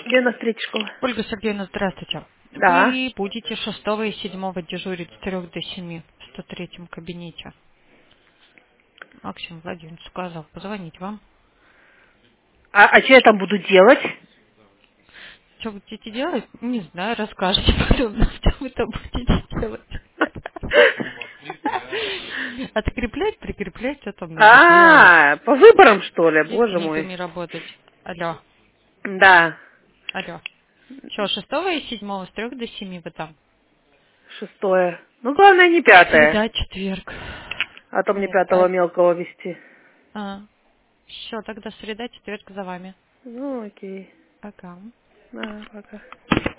Где на школа? Ольга Сергеевна, здравствуйте. Да. Вы будете 6 и 7 дежурить с 3 до 7 в 103 кабинете. Максим Владимирович сказал позвонить вам. А что я там буду делать? Что будете делать? Не знаю, расскажете потом, что вы там будете делать. Откреплять, прикреплять, что там надо делать. По выборам, что ли? С Боже мой. книгами работать. Алло, Да. алло. Что, 6 и 7 с 3 до 7 вы там? 6. Ну, главное, не 5. Среда, четверг. А то мне Нет, 5 мелкого вести. Все, тогда среда, четверг за вами. Ну, окей. Пока. Да, пока.